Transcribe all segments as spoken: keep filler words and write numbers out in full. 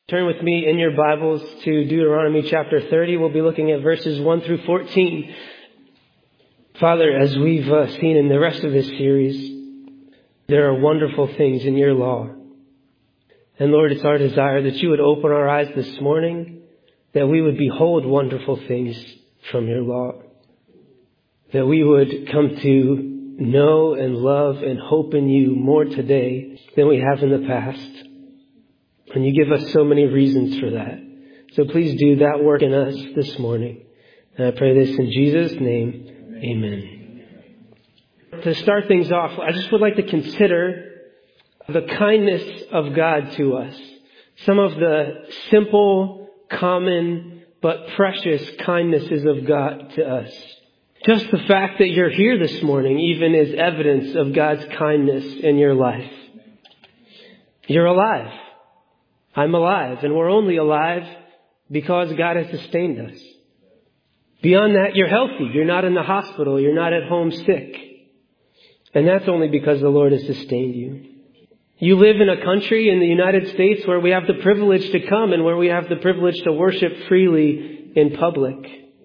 Turn with me in your Bibles to Deuteronomy chapter thirty. We'll be looking at verses one through fourteen. Father, as we've uh, seen in the rest of this series, there are wonderful things in your law. And Lord, it's our desire that you would open our eyes this morning, that we would behold wonderful things from your law, that we would come to know and love and hope in you more today than we have in the past. And you give us so many reasons for that. So please do that work in us this morning. And I pray this in Jesus' name. Amen. To start things off, I just would like to consider the kindness of God to us. Some of the simple, common, but precious kindnesses of God to us. Just the fact that you're here this morning even is evidence of God's kindness in your life. You're alive. I'm alive, and we're only alive because God has sustained us. Beyond that, you're healthy. You're not in the hospital. You're not at home sick. And that's only because the Lord has sustained you. You live in a country in the United States where we have the privilege to come and where we have the privilege to worship freely in public.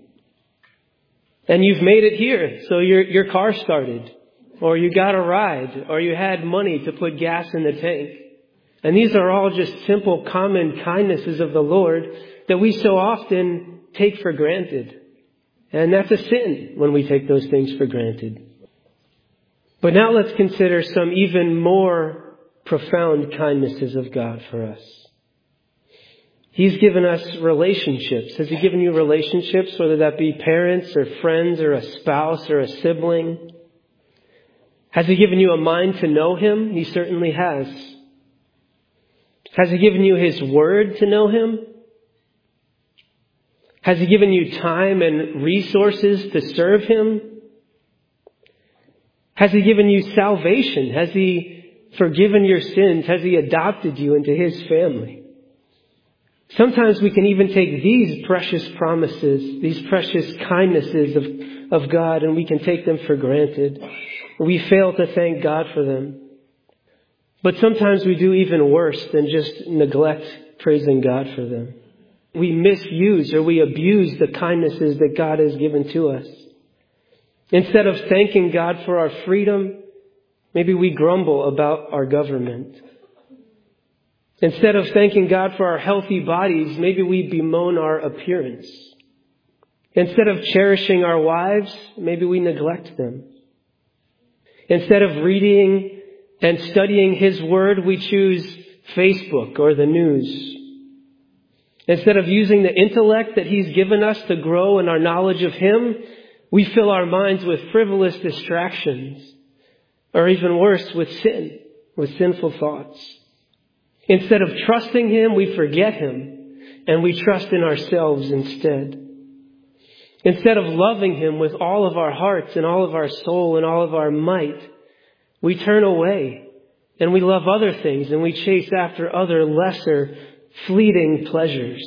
And you've made it here, so your your car started, or you got a ride, or you had money to put gas in the tank. And these are all just simple, common kindnesses of the Lord that we so often take for granted. And that's a sin when we take those things for granted. But now let's consider some even more profound kindnesses of God for us. He's given us relationships. Has He given you relationships, whether that be parents or friends or a spouse or a sibling? Has He given you a mind to know Him? He certainly has. Has He given you His Word to know Him? Has He given you time and resources to serve Him? Has He given you salvation? Has He forgiven your sins? Has He adopted you into His family? Sometimes we can even take these precious promises, these precious kindnesses of, of God, and we can take them for granted. We fail to thank God for them. But sometimes we do even worse than just neglect praising God for them. We misuse or we abuse the kindnesses that God has given to us. Instead of thanking God for our freedom, maybe we grumble about our government. Instead of thanking God for our healthy bodies, maybe we bemoan our appearance. Instead of cherishing our wives, maybe we neglect them. Instead of reading and studying His Word, we choose Facebook or the news. Instead of using the intellect that He's given us to grow in our knowledge of Him, we fill our minds with frivolous distractions, or even worse, with sin, with sinful thoughts. Instead of trusting Him, we forget Him, and we trust in ourselves instead. Instead of loving Him with all of our hearts and all of our soul and all of our might, we turn away and we love other things and we chase after other lesser, fleeting pleasures.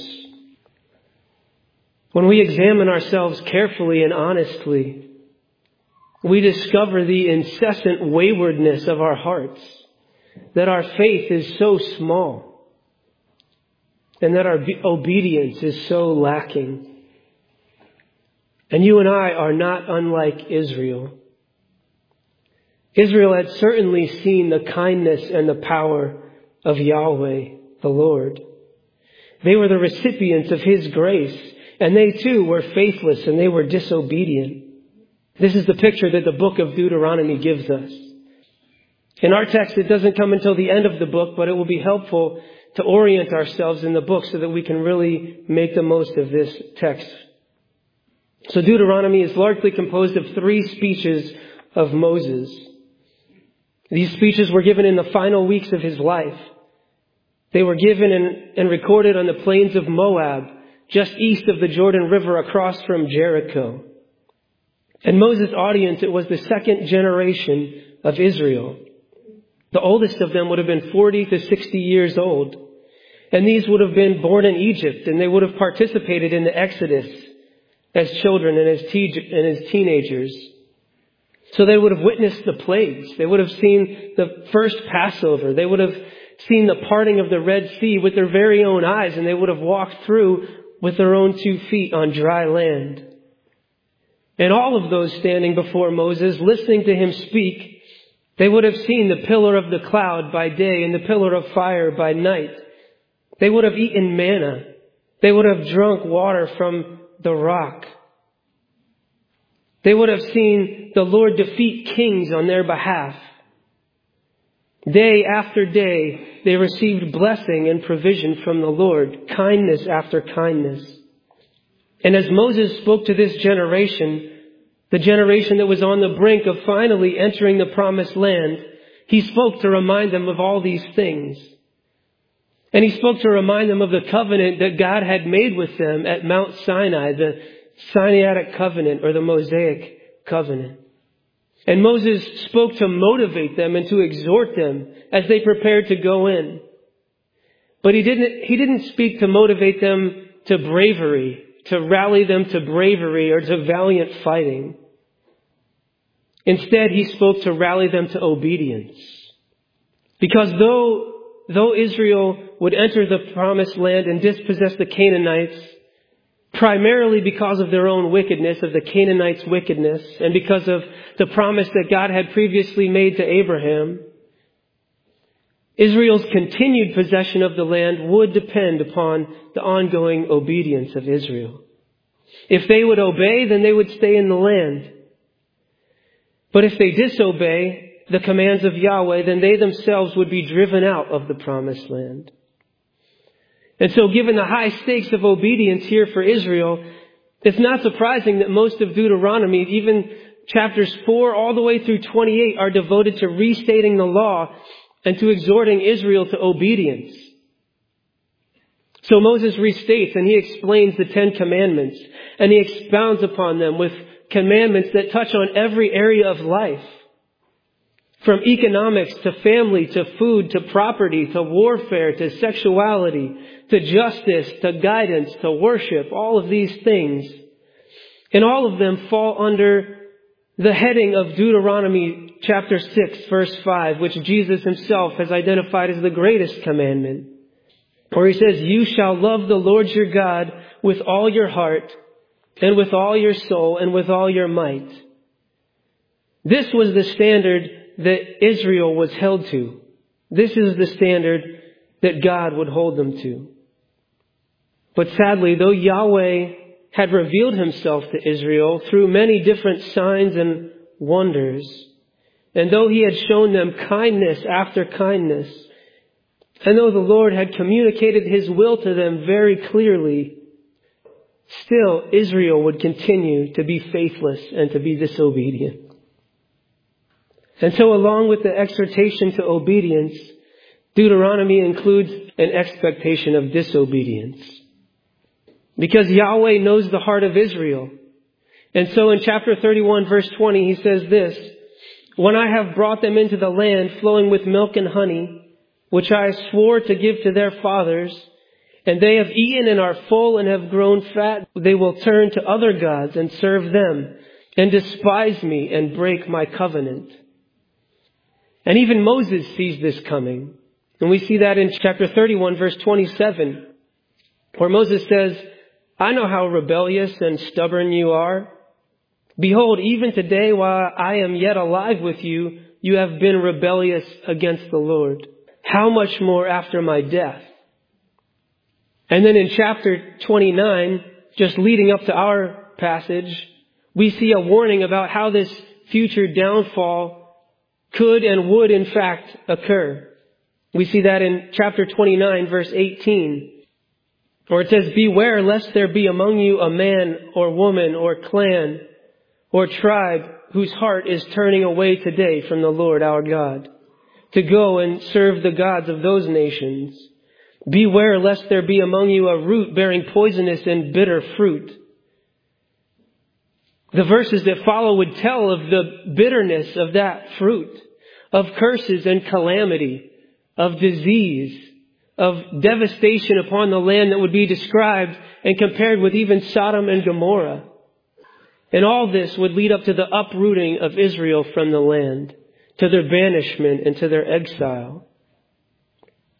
When we examine ourselves carefully and honestly, we discover the incessant waywardness of our hearts, that our faith is so small and that our obedience is so lacking. And you and I are not unlike Israel. Israel had certainly seen the kindness and the power of Yahweh, the Lord. They were the recipients of His grace, and they too were faithless and they were disobedient. This is the picture that the book of Deuteronomy gives us. In our text, it doesn't come until the end of the book, but it will be helpful to orient ourselves in the book so that we can really make the most of this text. So Deuteronomy is largely composed of three speeches of Moses. These speeches were given in the final weeks of his life. They were given and, and recorded on the plains of Moab, just east of the Jordan River across from Jericho. And Moses' audience, it was the second generation of Israel. The oldest of them would have been forty to sixty years old. And these would have been born in Egypt, and they would have participated in the Exodus as children and as, te- and as teenagers. So they would have witnessed the plagues. They would have seen the first Passover. They would have seen the parting of the Red Sea with their very own eyes, and they would have walked through with their own two feet on dry land. And all of those standing before Moses, listening to him speak, they would have seen the pillar of the cloud by day and the pillar of fire by night. They would have eaten manna. They would have drunk water from the rock. They would have seen the Lord defeat kings on their behalf. Day after day, they received blessing and provision from the Lord, kindness after kindness. And as Moses spoke to this generation, the generation that was on the brink of finally entering the promised land, he spoke to remind them of all these things. And he spoke to remind them of the covenant that God had made with them at Mount Sinai, the Sinaitic covenant or the Mosaic covenant. And Moses spoke to motivate them and to exhort them as they prepared to go in. But he didn't, he didn't speak to motivate them to bravery, to rally them to bravery or to valiant fighting. Instead, he spoke to rally them to obedience. Because though, though Israel would enter the promised land and dispossess the Canaanites, primarily because of their own wickedness, of the Canaanites' wickedness, and because of the promise that God had previously made to Abraham, Israel's continued possession of the land would depend upon the ongoing obedience of Israel. If they would obey, then they would stay in the land. But if they disobey the commands of Yahweh, then they themselves would be driven out of the promised land. And so given the high stakes of obedience here for Israel, it's not surprising that most of Deuteronomy, even chapters four all the way through twenty-eight, are devoted to restating the law and to exhorting Israel to obedience. So Moses restates and he explains the Ten Commandments, and he expounds upon them with commandments that touch on every area of life. From economics to family to food to property to warfare to sexuality to justice to guidance to worship, all of these things. And all of them fall under the heading of Deuteronomy chapter six, verse five, which Jesus himself has identified as the greatest commandment. Where he says, "You shall love the Lord your God with all your heart and with all your soul and with all your might." This was the standard that Israel was held to. This is the standard that God would hold them to. But sadly, though Yahweh had revealed himself to Israel through many different signs and wonders, and though he had shown them kindness after kindness, and though the Lord had communicated his will to them very clearly, still Israel would continue to be faithless and to be disobedient. And so along with the exhortation to obedience, Deuteronomy includes an expectation of disobedience. Because Yahweh knows the heart of Israel. And so in chapter thirty-one, verse twenty, he says this, "When I have brought them into the land flowing with milk and honey, which I swore to give to their fathers, and they have eaten and are full and have grown fat, they will turn to other gods and serve them, and despise me and break my covenant." And even Moses sees this coming. And we see that in chapter thirty-one, verse twenty-seven, where Moses says, "I know how rebellious and stubborn you are. Behold, even today while I am yet alive with you, you have been rebellious against the Lord. How much more after my death?" And then in chapter twenty-nine, just leading up to our passage, we see a warning about how this future downfall could and would in fact occur. We see that in chapter twenty-nine, verse eighteen, where it says, "Beware lest there be among you a man or woman or clan or tribe whose heart is turning away today from the Lord our God, to go and serve the gods of those nations. Beware lest there be among you a root bearing poisonous and bitter fruit." The verses that follow would tell of the bitterness of that fruit, of curses and calamity, of disease, of devastation upon the land that would be described and compared with even Sodom and Gomorrah. And all this would lead up to the uprooting of Israel from the land, to their banishment and to their exile.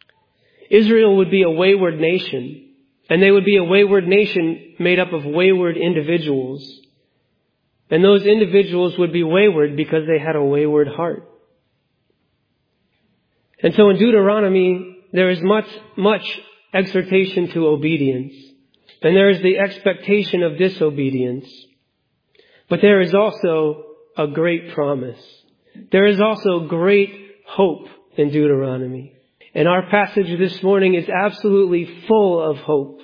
Israel would be a wayward nation, and they would be a wayward nation made up of wayward individuals. And those individuals would be wayward because they had a wayward heart. And so in Deuteronomy, there is much, much exhortation to obedience. And there is the expectation of disobedience. But there is also a great promise. There is also great hope in Deuteronomy. And our passage this morning is absolutely full of hope.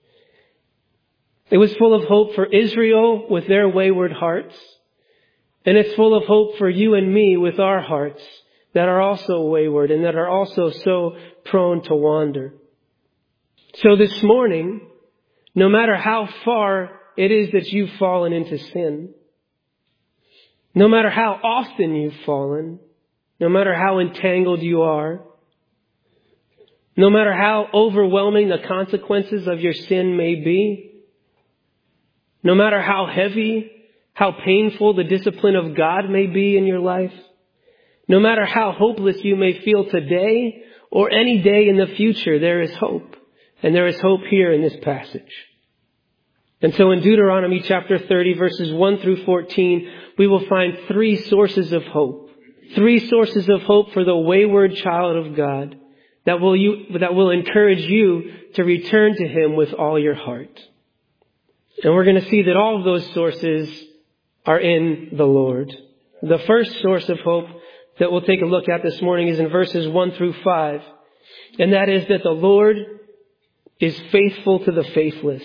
It was full of hope for Israel with their wayward hearts. And it's full of hope for you and me with our hearts that are also wayward and that are also so prone to wander. So this morning, no matter how far it is that you've fallen into sin, no matter how often you've fallen, no matter how entangled you are, no matter how overwhelming the consequences of your sin may be, no matter how heavy, how painful the discipline of God may be in your life, no matter how hopeless you may feel today or any day in the future, there is hope. And there is hope here in this passage. And so in Deuteronomy chapter thirty, verses one through fourteen, we will find three sources of hope. Three sources of hope for the wayward child of God that will you, that will encourage you to return to Him with all your heart. And we're going to see that all of those sources are in the Lord. The first source of hope that we'll take a look at this morning is in verses one through five. And that is that the Lord is faithful to the faithless.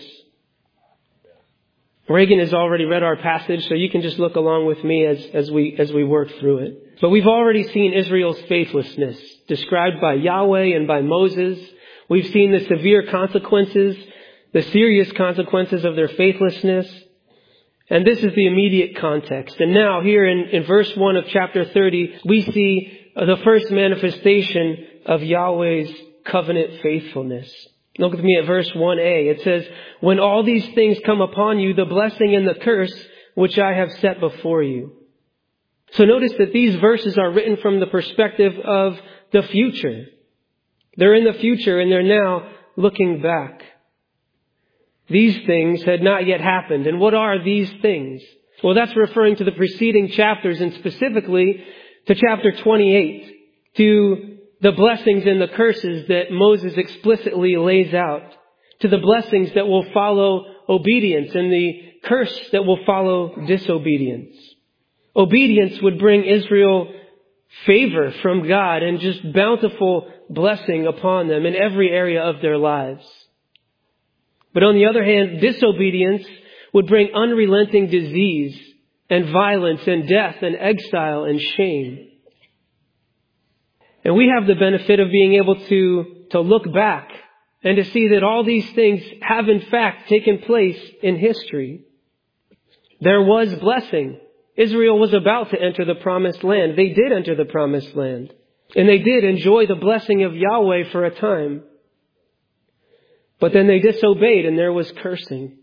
Reagan has already read our passage, so you can just look along with me as, as we, as we work through it. But we've already seen Israel's faithlessness described by Yahweh and by Moses. We've seen the severe consequences, the serious consequences of their faithlessness. And this is the immediate context. And now here in, in verse one of chapter thirty, we see the first manifestation of Yahweh's covenant faithfulness. Look with me at verse one a. It says, when all these things come upon you, the blessing and the curse which I have set before you. So notice that these verses are written from the perspective of the future. They're in the future and they're now looking back. These things had not yet happened. And what are these things? Well, that's referring to the preceding chapters and specifically to chapter twenty-eight, to the blessings and the curses that Moses explicitly lays out, to the blessings that will follow obedience and the curse that will follow disobedience. Obedience would bring Israel favor from God and just bountiful blessing upon them in every area of their lives. But on the other hand, disobedience would bring unrelenting disease and violence and death and exile and shame. And we have the benefit of being able to, to look back and to see that all these things have in fact taken place in history. There was blessing. Israel was about to enter the promised land. They did enter the promised land. And they did enjoy the blessing of Yahweh for a time. But then they disobeyed and there was cursing.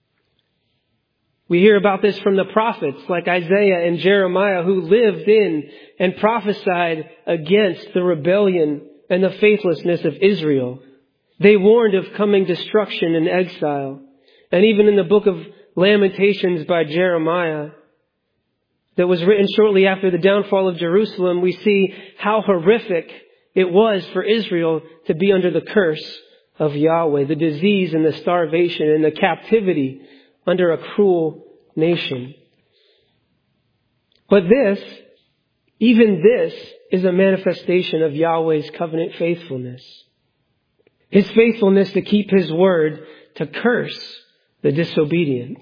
We hear about this from the prophets like Isaiah and Jeremiah, who lived in and prophesied against the rebellion and the faithlessness of Israel. They warned of coming destruction and exile. And even in the book of Lamentations by Jeremiah, that was written shortly after the downfall of Jerusalem, we see how horrific it was for Israel to be under the curse of Yahweh, the disease and the starvation and the captivity under a cruel nation. But this, even this, is a manifestation of Yahweh's covenant faithfulness. His faithfulness to keep His word, to curse the disobedient.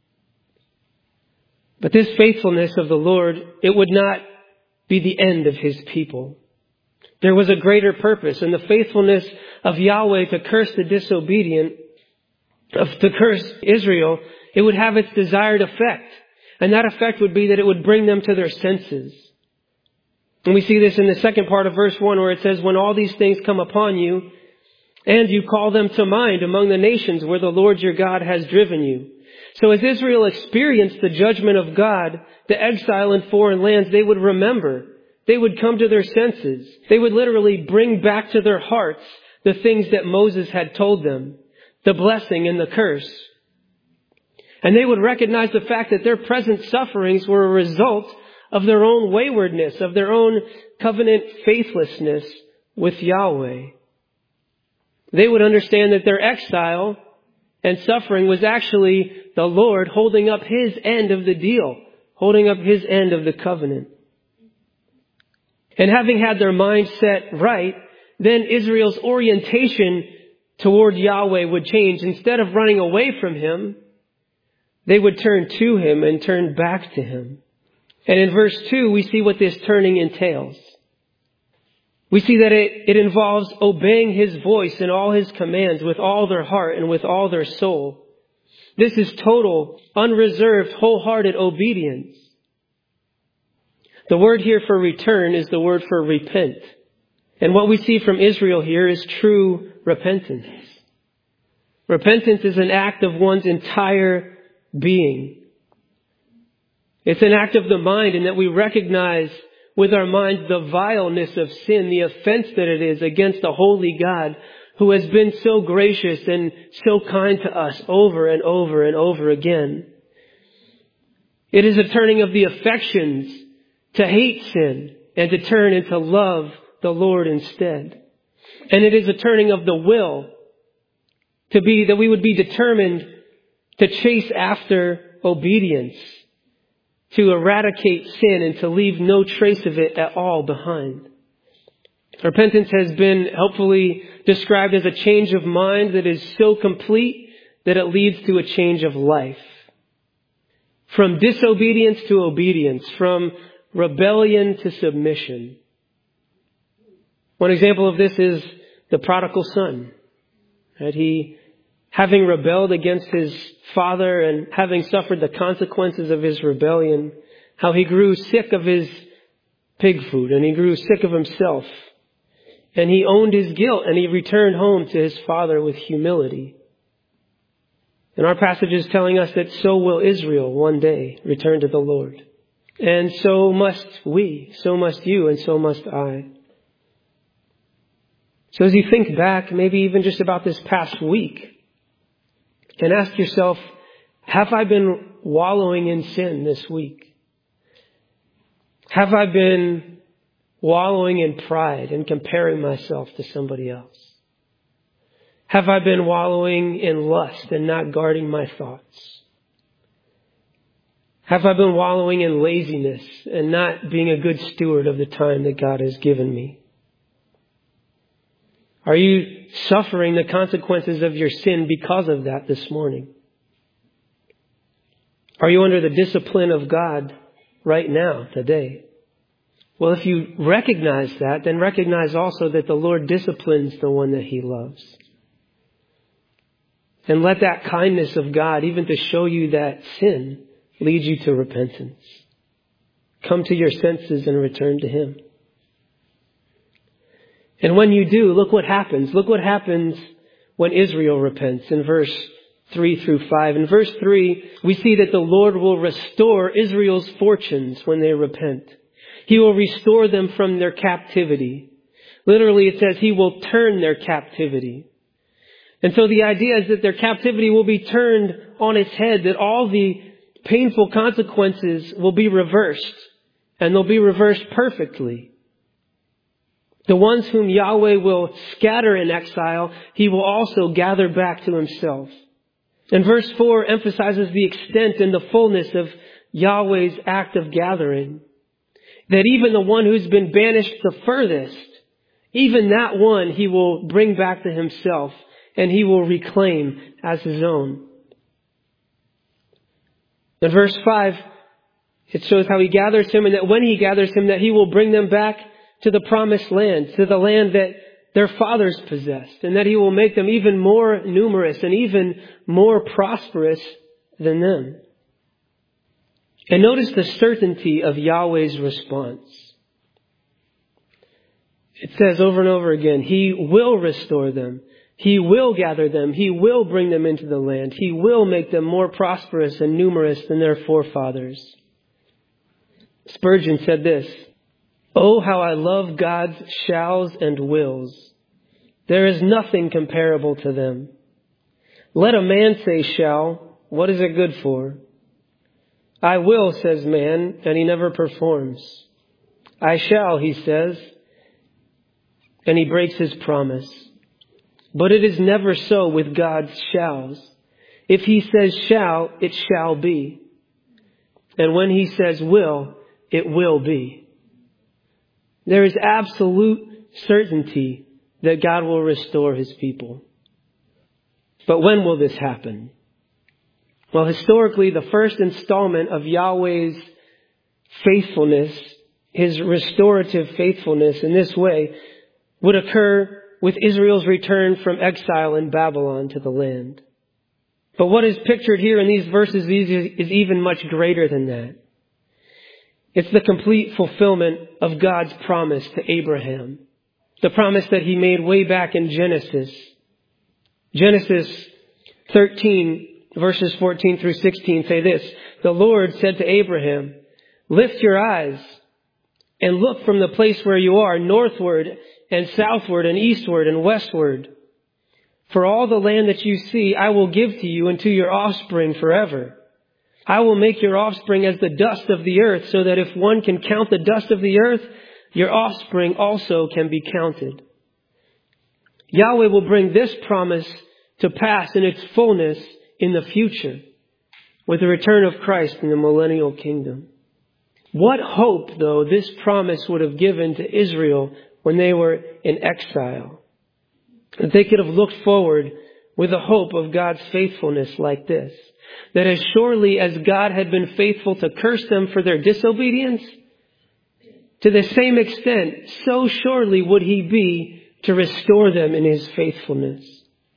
But this faithfulness of the Lord, it would not be the end of His people. There was a greater purpose, and the faithfulness of Yahweh to curse the disobedient, of, to curse Israel, it would have its desired effect. And that effect would be that it would bring them to their senses. And we see this in the second part of verse one where it says, when all these things come upon you, and you call them to mind among the nations where the Lord your God has driven you. So as Israel experienced the judgment of God, the exile in foreign lands, they would remember. They would come to their senses. They would literally bring back to their hearts the things that Moses had told them, the blessing and the curse. And they would recognize the fact that their present sufferings were a result of their own waywardness, of their own covenant faithlessness with Yahweh. They would understand that their exile and suffering was actually the Lord holding up His end of the deal, holding up His end of the covenant. And having had their mind set right, then Israel's orientation toward Yahweh would change. Instead of running away from Him, they would turn to Him and turn back to Him. And in verse two, we see what this turning entails. We see that it, it involves obeying His voice and all His commands with all their heart and with all their soul. This is total, unreserved, wholehearted obedience. The word here for return is the word for repent. And what we see from Israel here is true repentance. Repentance is an act of one's entire being. It's an act of the mind in that we recognize with our minds the vileness of sin, the offense that it is against the holy God who has been so gracious and so kind to us over and over and over again. It is a turning of the affections to hate sin and to turn and to love the Lord instead. And it is a turning of the will to be that we would be determined to chase after obedience, to eradicate sin and to leave no trace of it at all behind. Repentance has been helpfully described as a change of mind that is so complete that it leads to a change of life. From disobedience to obedience, from rebellion to submission. One example of this is the prodigal son. Right? He, having rebelled against his father and having suffered the consequences of his rebellion, how he grew sick of his pig food and he grew sick of himself. And he owned his guilt and he returned home to his father with humility. And our passage is telling us that so will Israel one day return to the Lord. And so must we, so must you, and so must I. So as you think back, maybe even just about this past week, and ask yourself, have I been wallowing in sin this week? Have I been wallowing in pride and comparing myself to somebody else? Have I been wallowing in lust and not guarding my thoughts? Have I been wallowing in laziness and not being a good steward of the time that God has given me? Are you suffering the consequences of your sin because of that this morning? Are you under the discipline of God right now, today? Well, if you recognize that, then recognize also that the Lord disciplines the one that He loves. And let that kindness of God, even to show you that sin, lead you to repentance. Come to your senses and return to Him. And when you do, look what happens. Look what happens when Israel repents in verse three through five. In verse three, we see that the Lord will restore Israel's fortunes when they repent. He will restore them from their captivity. Literally, it says He will turn their captivity. And so the idea is that their captivity will be turned on its head, that all the painful consequences will be reversed, and they'll be reversed perfectly. The ones whom Yahweh will scatter in exile, He will also gather back to Himself. And verse four emphasizes the extent and the fullness of Yahweh's act of gathering. That even the one who's been banished the furthest, even that one He will bring back to Himself and He will reclaim as His own. In verse five, it shows how He gathers him, and that when He gathers him, that He will bring them back to the promised land, to the land that their fathers possessed, and that He will make them even more numerous and even more prosperous than them. And notice the certainty of Yahweh's response. It says over and over again, He will restore them. He will gather them. He will bring them into the land. He will make them more prosperous and numerous than their forefathers. Spurgeon said this, "Oh, how I love God's shalls and wills. There is nothing comparable to them. Let a man say shall, what is it good for? I will, says man, and he never performs. I shall, he says, and he breaks his promise. But it is never so with God's shalls. If he says shall, it shall be. And when he says will, it will be. There is absolute certainty that God will restore his people. But when will this happen? Well, historically, the first installment of Yahweh's faithfulness, his restorative faithfulness in this way, would occur with Israel's return from exile in Babylon to the land. But what is pictured here in these verses is even much greater than that. It's the complete fulfillment of God's promise to Abraham. The promise that he made way back in Genesis. Genesis thirteen, verses fourteen through sixteen say this. The Lord said to Abraham, lift your eyes and look from the place where you are northward and southward and eastward and westward. For all the land that you see, I will give to you and to your offspring forever. I will make your offspring as the dust of the earth, so that if one can count the dust of the earth, your offspring also can be counted. Yahweh will bring this promise to pass in its fullness in the future with the return of Christ in the millennial kingdom. What hope, though, this promise would have given to Israel when they were in exile. That they could have looked forward with the hope of God's faithfulness like this. That as surely as God had been faithful to curse them for their disobedience, to the same extent, so surely would he be to restore them in his faithfulness.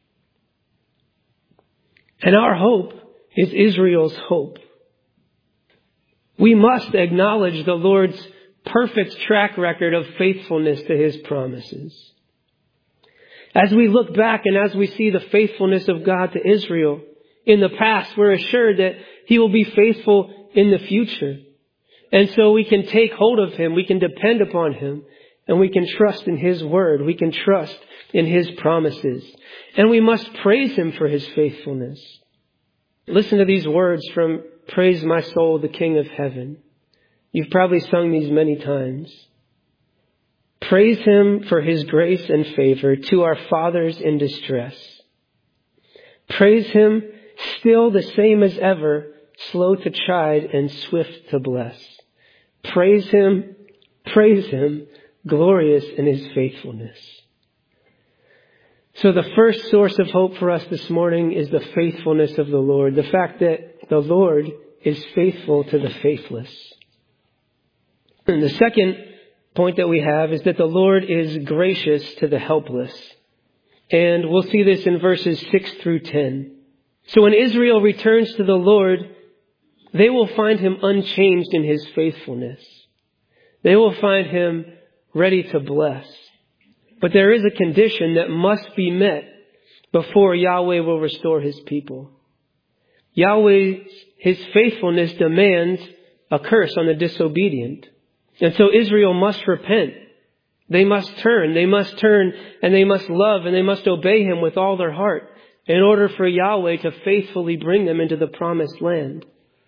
And our hope is Israel's hope. We must acknowledge the Lord's perfect track record of faithfulness to his promises. As we look back and as we see the faithfulness of God to Israel in the past, we're assured that he will be faithful in the future. And so we can take hold of him, we can depend upon him, and we can trust in his word, we can trust in his promises. And we must praise him for his faithfulness. Listen to these words from Praise My Soul, the King of Heaven. You've probably sung these many times. Praise him for his grace and favor to our fathers in distress. Praise him, still the same as ever, slow to chide and swift to bless. Praise him, praise him, glorious in his faithfulness. So the first source of hope for us this morning is the faithfulness of the Lord. The fact that the Lord is faithful to the faithless. And the second point that we have is that the Lord is gracious to the helpless. And we'll see this in verses six through ten. So when Israel returns to the Lord, they will find him unchanged in his faithfulness. They will find him ready to bless. But there is a condition that must be met before Yahweh will restore his people. Yahweh, his faithfulness demands a curse on the disobedient. And so Israel must repent. They must turn. They must turn and they must love and they must obey him with all their heart in order for Yahweh to faithfully bring them into the promised land.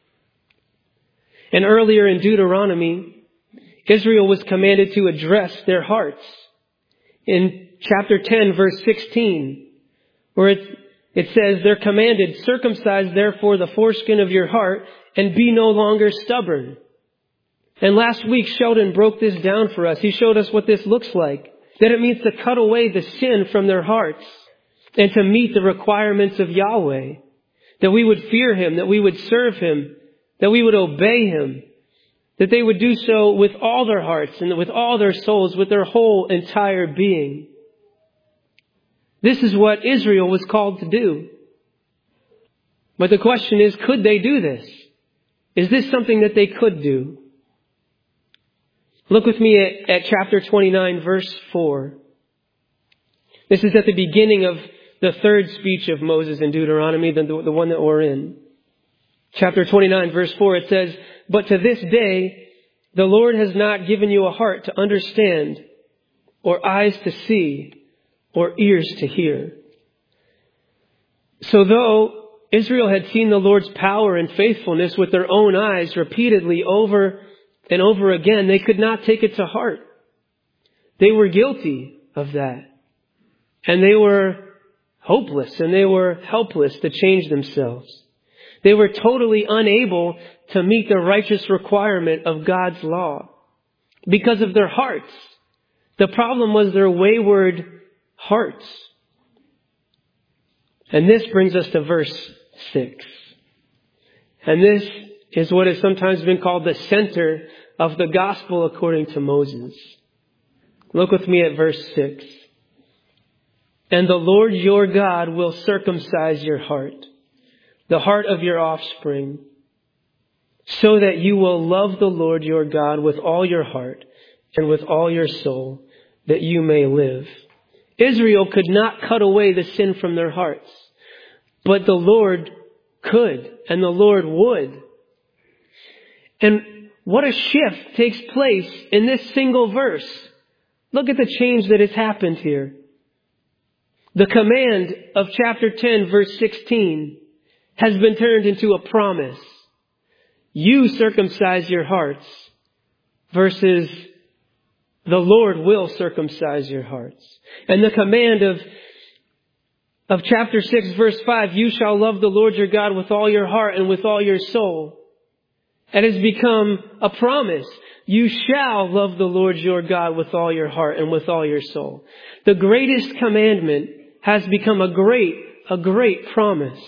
And earlier in Deuteronomy, Israel was commanded to address their hearts. In chapter ten, verse sixteen, where it, it says, they're commanded, circumcise therefore the foreskin of your heart and be no longer stubborn. And last week, Sheldon broke this down for us. He showed us what this looks like. That it means to cut away the sin from their hearts and to meet the requirements of Yahweh. That we would fear him, that we would serve him, that we would obey him. That they would do so with all their hearts and with all their souls, with their whole entire being. This is what Israel was called to do. But the question is, could they do this? Is this something that they could do? Look with me at, at chapter twenty-nine, verse four. This is at the beginning of the third speech of Moses in Deuteronomy, the, the one that we're in. Chapter twenty-nine, verse four, it says, but to this day, the Lord has not given you a heart to understand or eyes to see or ears to hear. So though Israel had seen the Lord's power and faithfulness with their own eyes repeatedly over and over again, they could not take it to heart. They were guilty of that. And they were hopeless and they were helpless to change themselves. They were totally unable to meet the righteous requirement of God's law because of their hearts. The problem was their wayward hearts. And this brings us to verse six. And this is what has sometimes been called the center of the gospel according to Moses. Look with me at verse six. And the Lord your God will circumcise your heart, the heart of your offspring, so that you will love the Lord your God with all your heart and with all your soul, that you may live. Israel could not cut away the sin from their hearts, but the Lord could, and the Lord would. And what a shift takes place in this single verse. Look at the change that has happened here. The command of chapter ten, verse sixteen, has been turned into a promise. You circumcise your hearts, versus the Lord will circumcise your hearts. And the command of, of chapter six, verse five, you shall love the Lord your God with all your heart and with all your soul. It has become a promise. You shall love the Lord your God with all your heart and with all your soul. The greatest commandment has become a great, a great promise.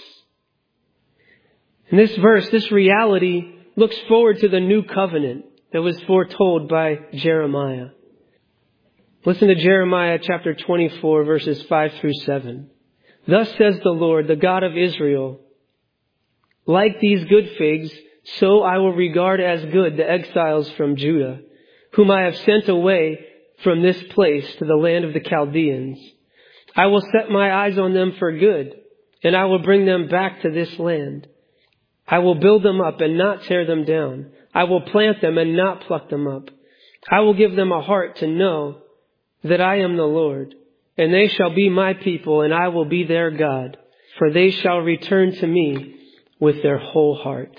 In this verse, this reality looks forward to the new covenant that was foretold by Jeremiah. Listen to Jeremiah chapter twenty-four, verses five through seven. Thus says the Lord, the God of Israel, like these good figs, so I will regard as good the exiles from Judah, whom I have sent away from this place to the land of the Chaldeans. I will set my eyes on them for good, and I will bring them back to this land. I will build them up and not tear them down. I will plant them and not pluck them up. I will give them a heart to know that I am the Lord, and they shall be my people, and I will be their God, for they shall return to me with their whole heart.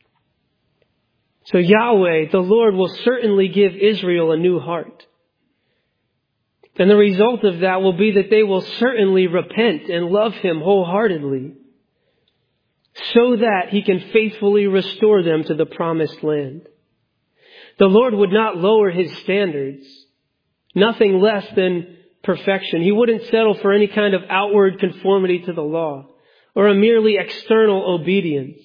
So Yahweh, the Lord, will certainly give Israel a new heart. And the result of that will be that they will certainly repent and love Him wholeheartedly, so that He can faithfully restore them to the promised land. The Lord would not lower His standards, nothing less than perfection. He wouldn't settle for any kind of outward conformity to the law or a merely external obedience.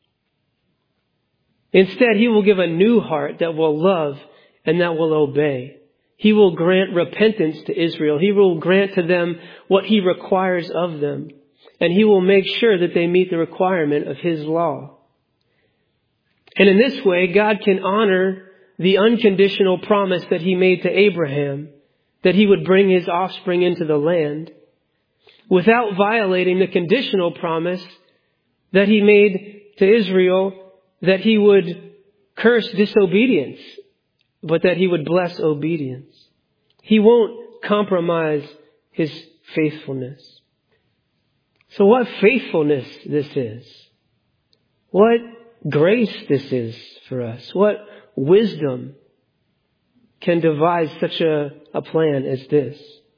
Instead, He will give a new heart that will love and that will obey. He will grant repentance to Israel. He will grant to them what He requires of them. And He will make sure that they meet the requirement of His law. And in this way, God can honor the unconditional promise that He made to Abraham, that he would bring his offspring into the land, without violating the conditional promise that He made to Israel, that He would curse disobedience, but that He would bless obedience. He won't compromise His faithfulness. So what faithfulness this is. What grace this is for us. What wisdom can devise such a, a plan as this.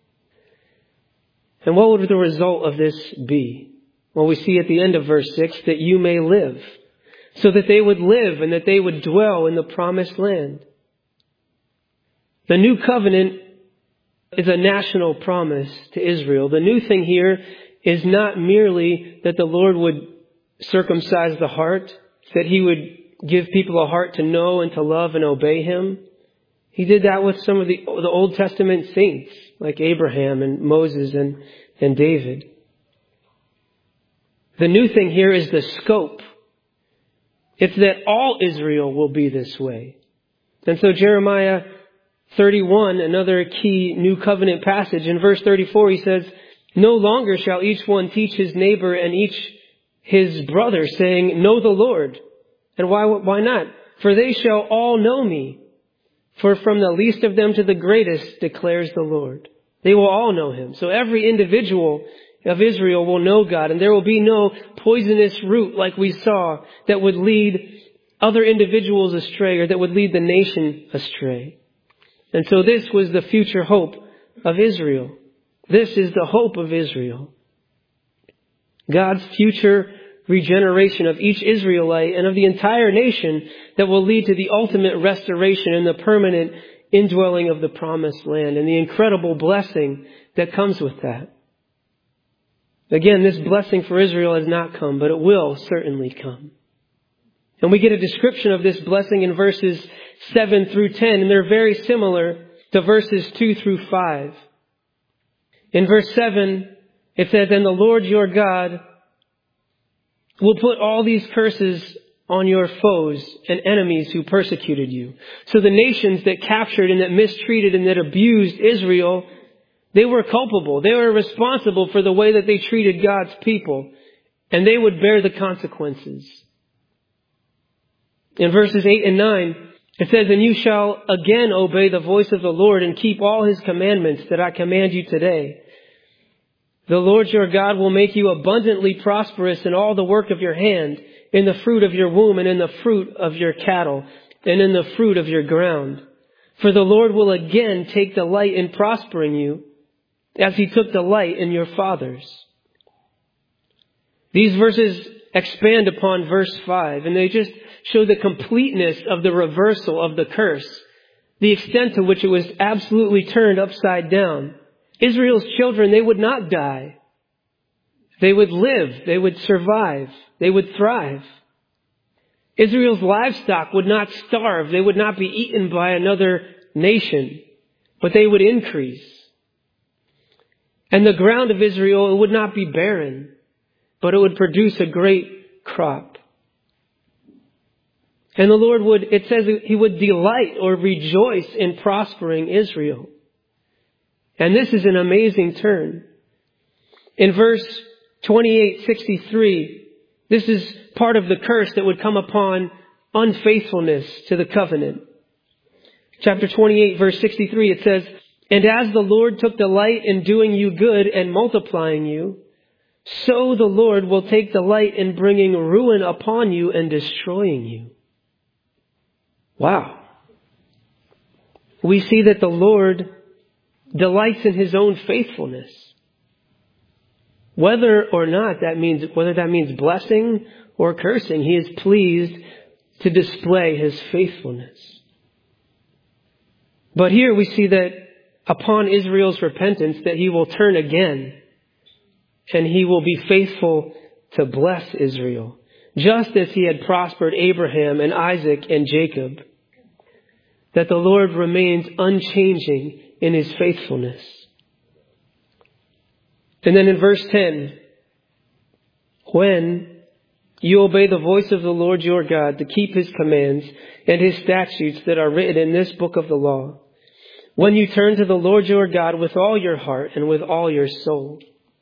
And what would the result of this be? Well, we see at the end of verse six that you may live. So that they would live and that they would dwell in the promised land. The new covenant is a national promise to Israel. The new thing here is not merely that the Lord would circumcise the heart, that He would give people a heart to know and to love and obey Him. He did that with some of the, the Old Testament saints, like Abraham and Moses and, and David. The new thing here is the scope. It's that all Israel will be this way. And so Jeremiah thirty-one, another key new covenant passage, in verse thirty-four, he says, no longer shall each one teach his neighbor and each his brother, saying, know the Lord. And why, why not? For they shall all know me. For from the least of them to the greatest declares the Lord. They will all know him. So every individual of Israel will know God, and there will be no poisonous root like we saw that would lead other individuals astray or that would lead the nation astray. And so this was the future hope of Israel. This is the hope of Israel. God's future regeneration of each Israelite and of the entire nation that will lead to the ultimate restoration and the permanent indwelling of the promised land and the incredible blessing that comes with that. Again, this blessing for Israel has not come, but it will certainly come. And we get a description of this blessing in verses seven through ten, and they're very similar to verses two through five. In verse seven, it says, "And the Lord your God will put all these curses on your foes and enemies who persecuted you." So the nations that captured and that mistreated and that abused Israel, they were culpable. They were responsible for the way that they treated God's people, and they would bear the consequences. In verses eight and nine, it says, "And you shall again obey the voice of the Lord and keep all his commandments that I command you today. The Lord your God will make you abundantly prosperous in all the work of your hand, in the fruit of your womb and in the fruit of your cattle and in the fruit of your ground. For the Lord will again take delight in prospering you, as he took delight in your fathers." These verses expand upon verse five, and they just show the completeness of the reversal of the curse, the extent to which it was absolutely turned upside down. Israel's children, they would not die. They would live. They would survive. They would thrive. Israel's livestock would not starve. They would not be eaten by another nation, but they would increase. And the ground of Israel, it would not be barren, but it would produce a great crop. And the Lord would, it says he would delight or rejoice in prospering Israel. And this is an amazing turn. In verse twenty-eight sixty-three, this is part of the curse that would come upon unfaithfulness to the covenant. Chapter twenty-eight, verse sixty-three, it says, "And as the Lord took delight in doing you good and multiplying you, so the Lord will take delight in bringing ruin upon you and destroying you." Wow. We see that the Lord delights in his own faithfulness. Whether or not that means, whether that means blessing or cursing, he is pleased to display his faithfulness. But here we see that upon Israel's repentance, that he will turn again and he will be faithful to bless Israel, just as he had prospered Abraham and Isaac and Jacob. That the Lord remains unchanging in his faithfulness. And then in verse ten, "When you obey the voice of the Lord your God to keep his commands and his statutes that are written in this book of the law, when you turn to the Lord your God with all your heart and with all your soul."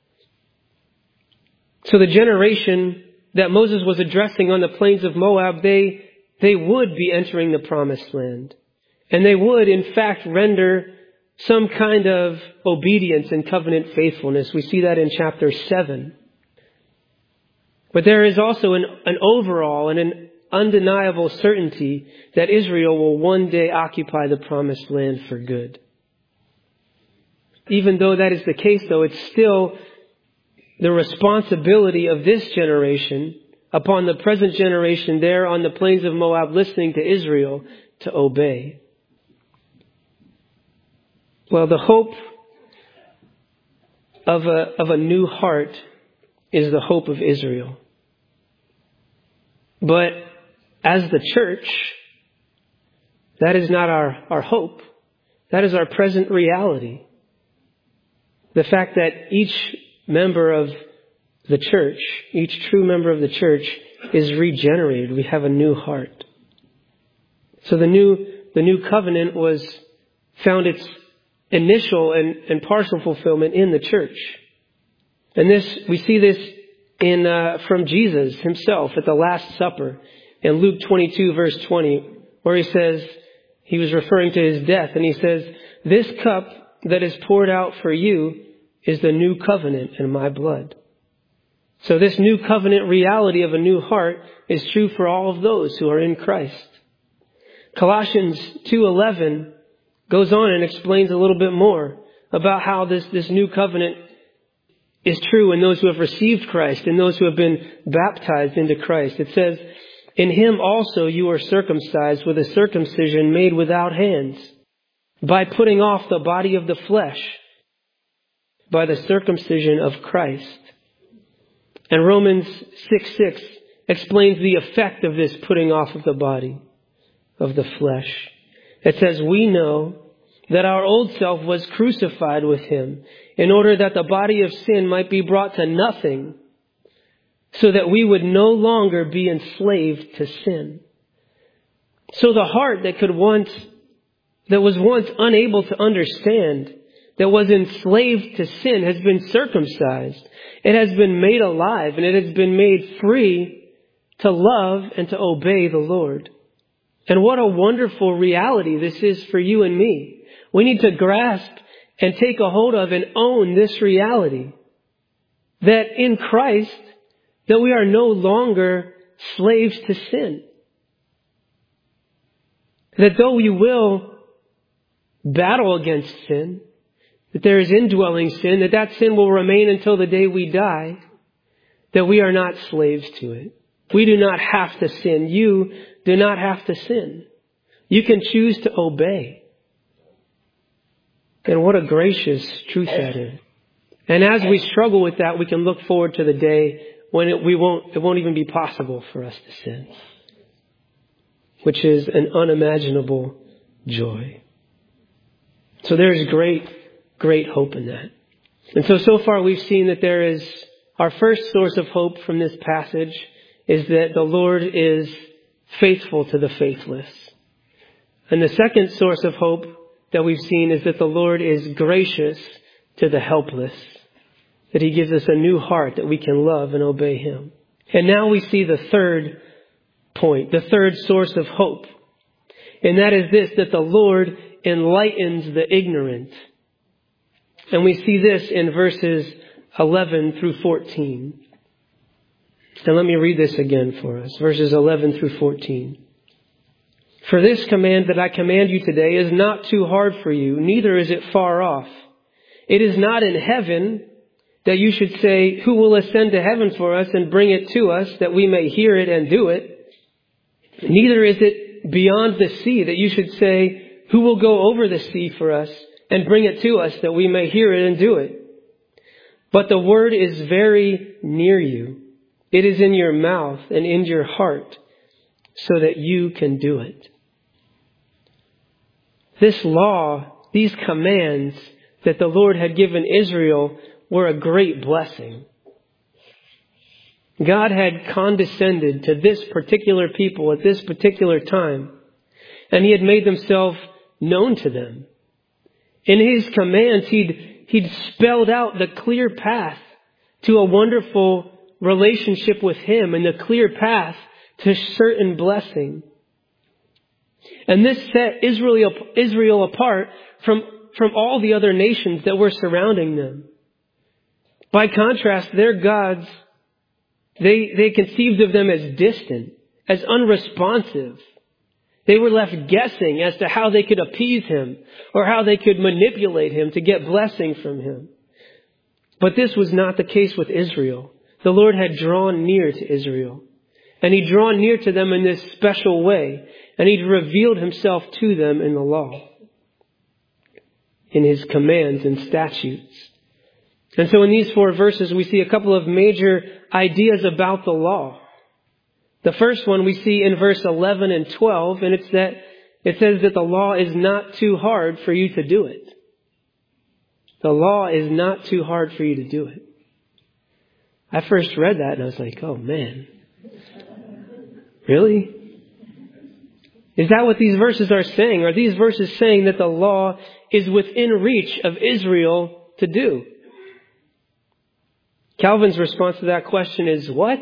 So the generation that Moses was addressing on the plains of Moab, they, they would be entering the promised land. And they would, in fact, render some kind of obedience and covenant faithfulness. We see that in chapter seven. But there is also an, an overall and an undeniable certainty that Israel will one day occupy the promised land for good. Even though that is the case, though, it's still the responsibility of this generation upon the present generation there on the plains of Moab listening to Israel to obey. Well, the hope of a, of a new heart is the hope of Israel. But as the church, that is not our, our hope. That is our present reality. The fact that each member of the church, each true member of the church is regenerated. We have a new heart. So the new, the new covenant was found its initial and, and partial fulfillment in the church. And this, we see this in, uh, from Jesus himself at the Last Supper in Luke twenty-two verse twenty, where he says, he was referring to his death, and he says, "This cup that is poured out for you is the new covenant in my blood. So this new covenant reality of a new heart is true for all of those who are in Christ. Colossians two eleven goes on and explains a little bit more about how this, this new covenant is true in those who have received Christ and those who have been baptized into Christ. It says, in him also you are circumcised with a circumcision made without hands, by putting off the body of the flesh by the circumcision of Christ. And Romans six six explains the effect of this putting off of the body of the flesh. It says, we know that our old self was crucified with him in order that the body of sin might be brought to nothing, so that we would no longer be enslaved to sin. So the heart that could once, that was once unable to understand, that was enslaved to sin, has been circumcised. It has been made alive, and it has been made free to love and to obey the Lord. And what a wonderful reality this is for you and me. We need to grasp and take a hold of and own this reality, that in Christ, that we are no longer slaves to sin. That though we will battle against sin, that there is indwelling sin, that that sin will remain until the day we die, that we are not slaves to it. We do not have to sin. You do not have to sin. You can choose to obey. And what a gracious truth that is. And as we struggle with that, we can look forward to the day when it, we won't, it won't even be possible for us to sin, which is an unimaginable joy. So there is great, great hope in that. And so, so far we've seen that there is, our first source of hope from this passage is that the Lord is faithful to the faithless. And the second source of hope that we've seen is that the Lord is gracious to the helpless. That he gives us a new heart that we can love and obey him. And now we see the third point, the third source of hope. And that is this, that the Lord enlightens the ignorant. And we see this in verses eleven through fourteen. And let me read this again for us. Verses eleven through fourteen. For this command that I command you today is not too hard for you, neither is it far off. It is not in heaven that you should say, who will ascend to heaven for us and bring it to us that we may hear it and do it? Neither is it beyond the sea that you should say, who will go over the sea for us and bring it to us that we may hear it and do it? But the word is very near you. It is in your mouth and in your heart, so that you can do it. This law, these commands that the Lord had given Israel were a great blessing. God had condescended to this particular people at this particular time, and he had made himself known to them. In his commands, he'd, he'd spelled out the clear path to a wonderful relationship with him and the clear path to certain blessing. And this set Israel, Israel apart from, from all the other nations that were surrounding them. By contrast, their gods, they, they conceived of them as distant, as unresponsive. They were left guessing as to how they could appease him or how they could manipulate him to get blessing from him. But this was not the case with Israel. The Lord had drawn near to Israel. And he'd drawn near to them in this special way. And he'd revealed himself to them in the law, in his commands and statutes. And so in these four verses, we see a couple of major ideas about the law. The first one we see in verse eleven and twelve, and it's that it says that the law is not too hard for you to do it. The law is not too hard for you to do it. I first read that and I was like, oh man, really? Is that what these verses are saying? Are these verses saying that the law is within reach of Israel to do? Calvin's response to that question is, what?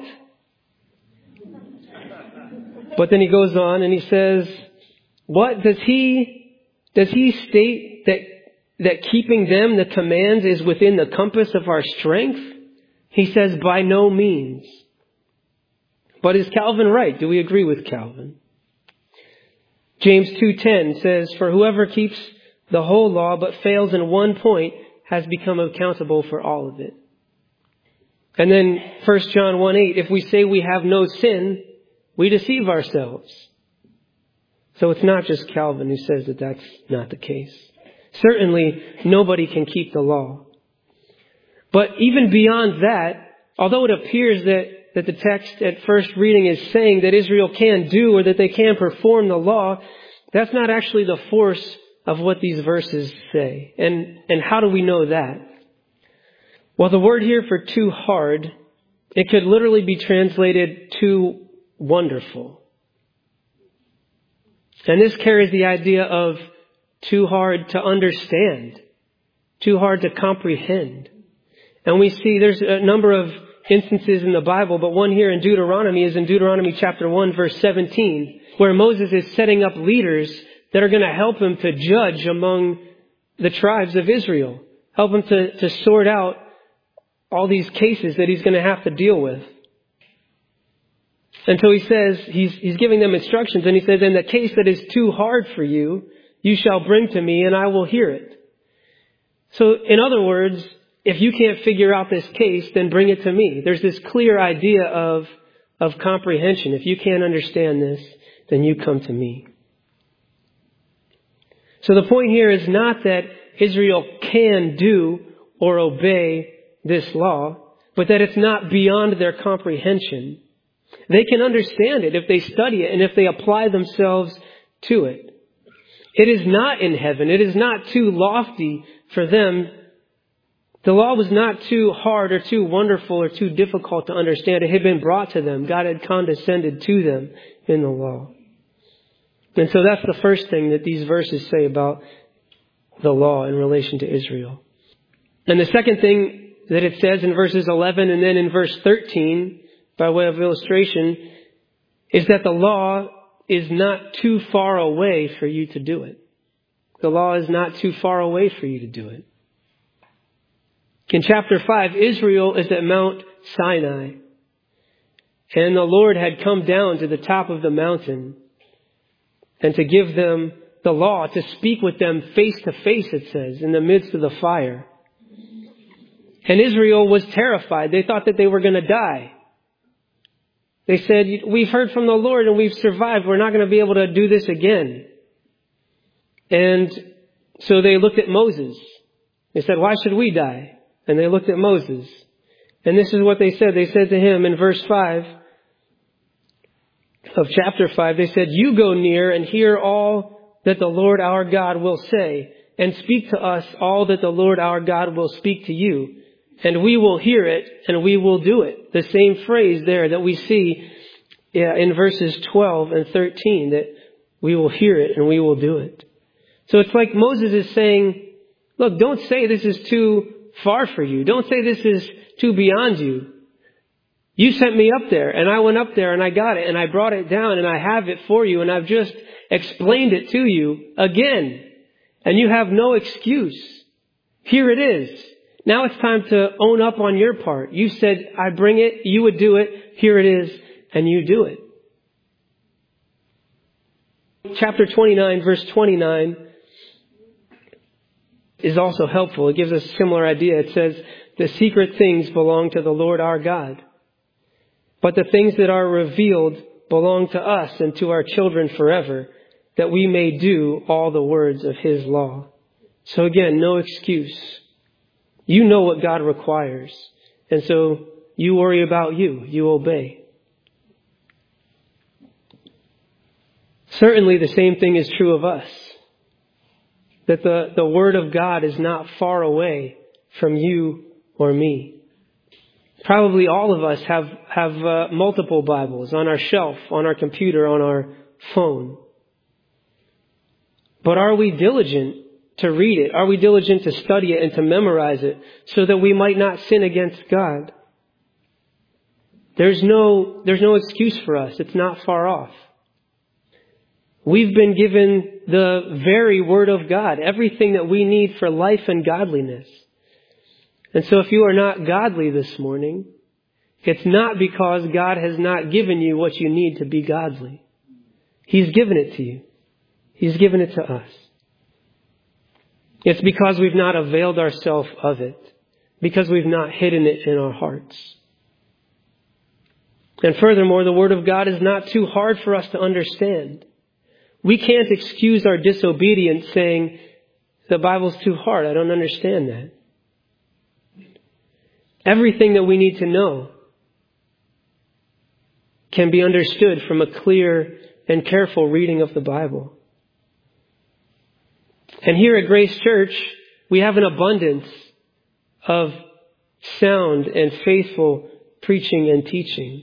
But then he goes on and he says, what does he, does he state that, that keeping them, the commands, is within the compass of our strength? He says, by no means. But is Calvin right? Do we agree with Calvin? James two ten says, for whoever keeps the whole law but fails in one point has become accountable for all of it. And then First John one eight, if we say we have no sin, we deceive ourselves. So it's not just Calvin who says that that's not the case. Certainly, nobody can keep the law. But even beyond that, although it appears that, that the text at first reading is saying that Israel can do or that they can perform the law, that's not actually the force of what these verses say. And, and how do we know that? Well, the word here for too hard, it could literally be translated too wonderful. And this carries the idea of too hard to understand, too hard to comprehend. And we see there's a number of instances in the Bible, but one here in Deuteronomy is in Deuteronomy chapter one, verse seventeen, where Moses is setting up leaders that are going to help him to judge among the tribes of Israel, help him to, to sort out all these cases that he's going to have to deal with. And so he says, he's, he's giving them instructions, and he says, in the case that is too hard for you, you shall bring to me and I will hear it. So in other words, if you can't figure out this case, then bring it to me. There's this clear idea of, of comprehension. If you can't understand this, then you come to me. So the point here is not that Israel can do or obey this law, but that it's not beyond their comprehension. They can understand it if they study it and if they apply themselves to it. It is not in heaven. It is not too lofty for them. The law was not too hard or too wonderful or too difficult to understand. It had been brought to them. God had condescended to them in the law. And so that's the first thing that these verses say about the law in relation to Israel. And the second thing that it says in verses eleven and then in verse thirteen, by way of illustration, is that the law is not too far away for you to do it. The law is not too far away for you to do it. In chapter five, Israel is at Mount Sinai. And the Lord had come down to the top of the mountain and to give them the law, to speak with them face to face, it says, in the midst of the fire. And Israel was terrified. They thought that they were going to die. They said, we've heard from the Lord and we've survived. We're not going to be able to do this again. And so they looked at Moses. They said, why should we die? And they looked at Moses. And this is what they said. They said to him in verse five of chapter five, they said, you go near and hear all that the Lord our God will say, and speak to us all that the Lord our God will speak to you. And we will hear it and we will do it. The same phrase there that we see in verses twelve and thirteen, that we will hear it and we will do it. So it's like Moses is saying, look, don't say this is too far for you. Don't say this is too beyond you. You sent me up there and I went up there and I got it and I brought it down and I have it for you and I've just explained it to you again. And you have no excuse. Here it is. Now it's time to own up on your part. You said, I bring it, you would do it, here it is, and you do it. Chapter twenty-nine, verse twenty-nine is also helpful. It gives us a similar idea. It says, the secret things belong to the Lord our God, but the things that are revealed belong to us and to our children forever, that we may do all the words of His law. So again, no excuse. You know what God requires. And so you worry about you. You obey. Certainly the same thing is true of us. That the, the Word of God is not far away from you or me. Probably all of us have, have uh, multiple Bibles on our shelf, on our computer, on our phone. But are we diligent to read it? Are we diligent to study it and to memorize it so that we might not sin against God? There's no, there's no excuse for us. It's not far off. We've been given the very Word of God, everything that we need for life and godliness. And so if you are not godly this morning, it's not because God has not given you what you need to be godly. He's given it to you. He's given it to us. It's because we've not availed ourselves of it, because we've not hidden it in our hearts. And furthermore, the Word of God is not too hard for us to understand. We can't excuse our disobedience saying, the Bible's too hard, I don't understand that. Everything that we need to know can be understood from a clear and careful reading of the Bible. And here at Grace Church, we have an abundance of sound and faithful preaching and teaching.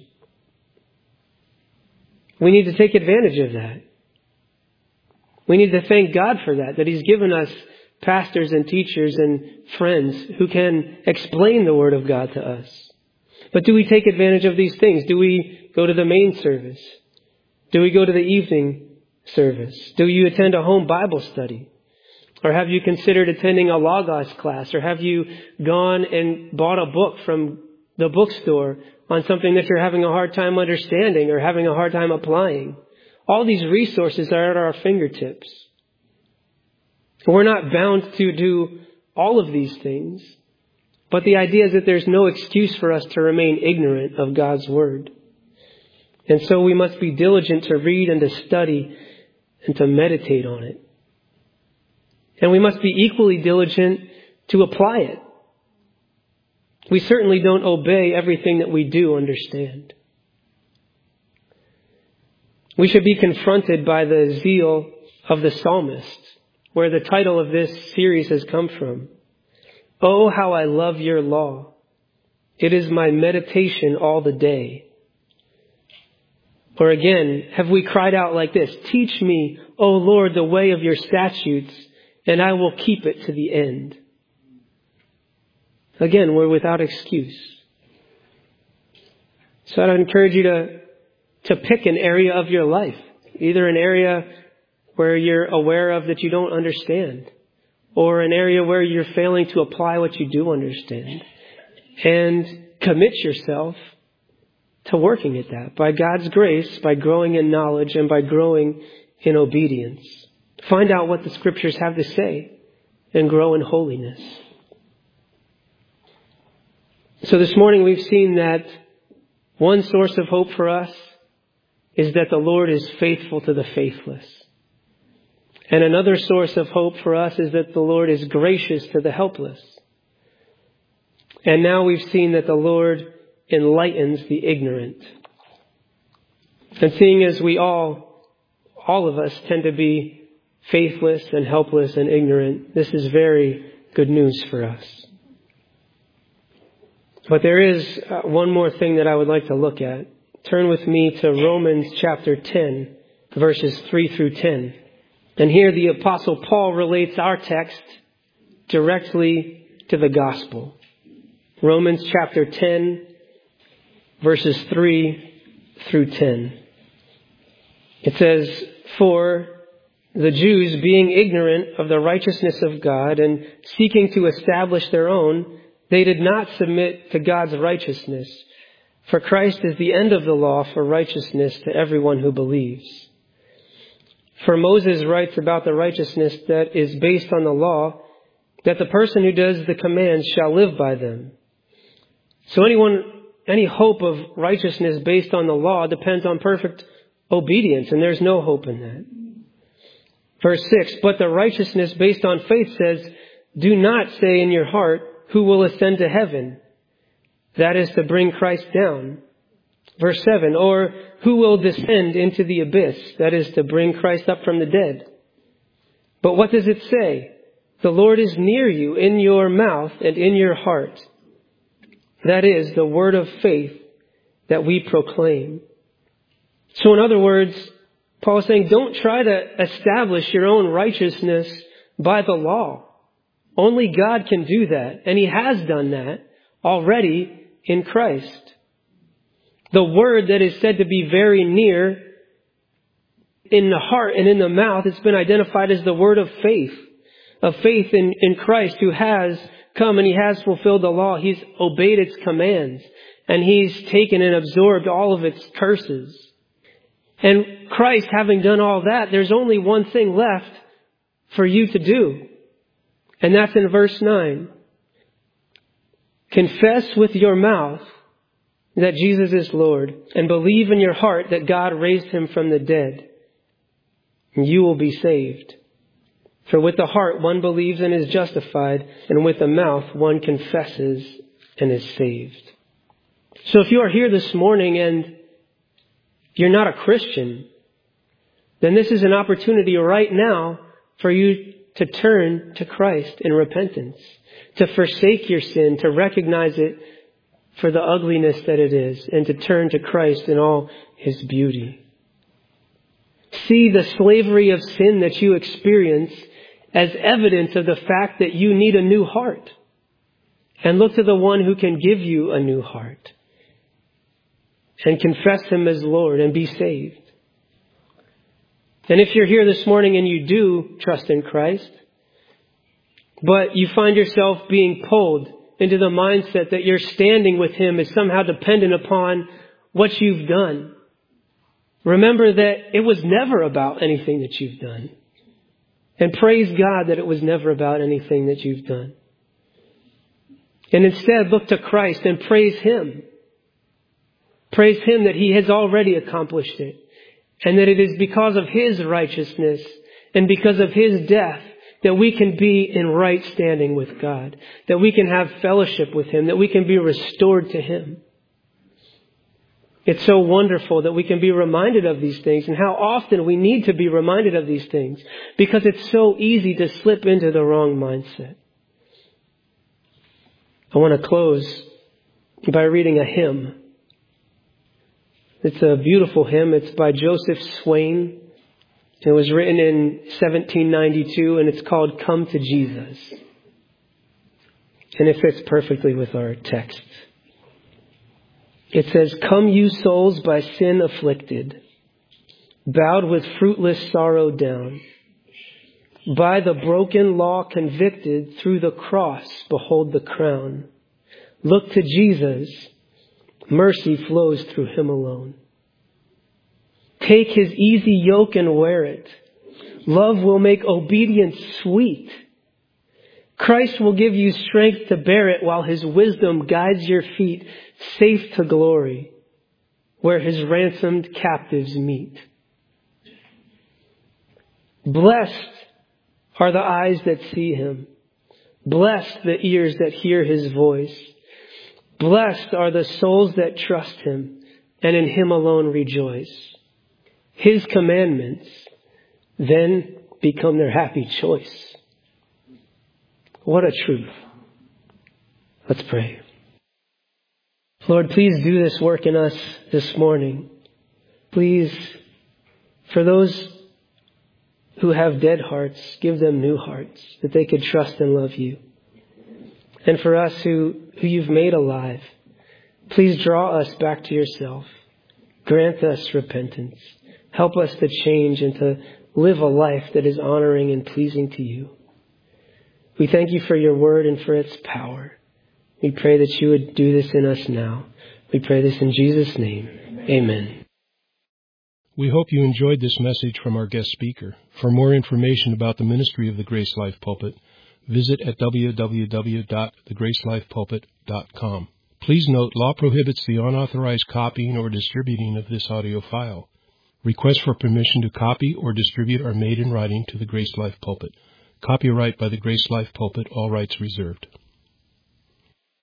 We need to take advantage of that. We need to thank God for that, that He's given us pastors and teachers and friends who can explain the Word of God to us. But do we take advantage of these things? Do we go to the main service? Do we go to the evening service? Do you attend a home Bible study? Or have you considered attending a Logos class? Or have you gone and bought a book from the bookstore on something that you're having a hard time understanding or having a hard time applying? All these resources are at our fingertips. We're not bound to do all of these things. But the idea is that there's no excuse for us to remain ignorant of God's Word. And so we must be diligent to read and to study and to meditate on it. And we must be equally diligent to apply it. We certainly don't obey everything that we do understand. We should be confronted by the zeal of the psalmist, where the title of this series has come from. Oh, how I love your law. It is my meditation all the day. Or again, have we cried out like this? Teach me, O Lord, the way of your statutes, and I will keep it to the end. Again, we're without excuse. So I'd encourage you to, to pick an area of your life, either an area where you're aware of that you don't understand, or an area where you're failing to apply what you do understand, and commit yourself to working at that by God's grace, by growing in knowledge and by growing in obedience. Find out what the Scriptures have to say and grow in holiness. So this morning we've seen that one source of hope for us is that the Lord is faithful to the faithless. And another source of hope for us is that the Lord is gracious to the helpless. And now we've seen that the Lord enlightens the ignorant. And seeing as we all, all of us tend to be faithless and helpless and ignorant, this is very good news for us. But there is one more thing that I would like to look at. Turn with me to Romans chapter ten, verses three through ten. And here the Apostle Paul relates our text directly to the gospel. Romans chapter ten, verses three through ten. It says, For the Jews, being ignorant of the righteousness of God and seeking to establish their own, they did not submit to God's righteousness. For Christ is the end of the law for righteousness to everyone who believes. For Moses writes about the righteousness that is based on the law, that the person who does the commands shall live by them. So anyone, any hope of righteousness based on the law depends on perfect obedience, and there's no hope in that. Verse six, but the righteousness based on faith says, do not say in your heart, who will ascend to heaven? That is to bring Christ down. Verse seven, or who will descend into the abyss? That is to bring Christ up from the dead. But what does it say? The Lord is near you, in your mouth and in your heart. That is the word of faith that we proclaim. So in other words, Paul is saying, don't try to establish your own righteousness by the law. Only God can do that. And He has done that already in Christ. The word that is said to be very near in the heart and in the mouth, it's been identified as the word of faith, of faith in, in Christ, who has come and he has fulfilled the law. He's obeyed its commands, and he's taken and absorbed all of its curses. And Christ, having done all that, there's only one thing left for you to do. And that's in verse nine. Confess with your mouth that Jesus is Lord, and believe in your heart that God raised him from the dead, and you will be saved. For with the heart one believes and is justified, and with the mouth one confesses and is saved. So if you are here this morning and you're not a Christian, then this is an opportunity right now for you to turn to Christ in repentance, to forsake your sin, to recognize it for the ugliness that it is, and to turn to Christ in all his beauty. See the slavery of sin that you experience as evidence of the fact that you need a new heart, and look to the one who can give you a new heart, and confess him as Lord and be saved. And if you're here this morning and you do trust in Christ, but you find yourself being pulled into the mindset that your standing with him is somehow dependent upon what you've done, remember that it was never about anything that you've done. And praise God that it was never about anything that you've done. And instead, look to Christ and praise him. Praise him that he has already accomplished it, and that it is because of his righteousness and because of his death that we can be in right standing with God, that we can have fellowship with him, that we can be restored to him. It's so wonderful that we can be reminded of these things, and how often we need to be reminded of these things, because it's so easy to slip into the wrong mindset. I want to close by reading a hymn. It's a beautiful hymn. It's by Joseph Swain. It was written in seventeen ninety-two, and it's called Come to Jesus. And it fits perfectly with our text. It says, "Come you souls by sin afflicted, bowed with fruitless sorrow down, by the broken law convicted, through the cross behold the crown. Look to Jesus, mercy flows through him alone. Take his easy yoke and wear it. Love will make obedience sweet. Christ will give you strength to bear it, while his wisdom guides your feet safe to glory, where his ransomed captives meet. Blessed are the eyes that see him. Blessed the ears that hear his voice. Blessed are the souls that trust him and in him alone rejoice. His commandments then become their happy choice." What a truth. Let's pray. Lord, please do this work in us this morning. Please, for those who have dead hearts, give them new hearts, that they could trust and love you. And for us who, who you've made alive, please draw us back to yourself. Grant us repentance. Help us to change and to live a life that is honoring and pleasing to you. We thank you for your word and for its power. We pray that you would do this in us now. We pray this in Jesus' name. Amen. We hope you enjoyed this message from our guest speaker. For more information about the ministry of the Grace Life Pulpit, visit at w w w dot the grace life pulpit dot com. Please note, law prohibits the unauthorized copying or distributing of this audio file. Requests for permission to copy or distribute are made in writing to the Grace Life Pulpit. Copyright by the Grace Life Pulpit, all rights reserved.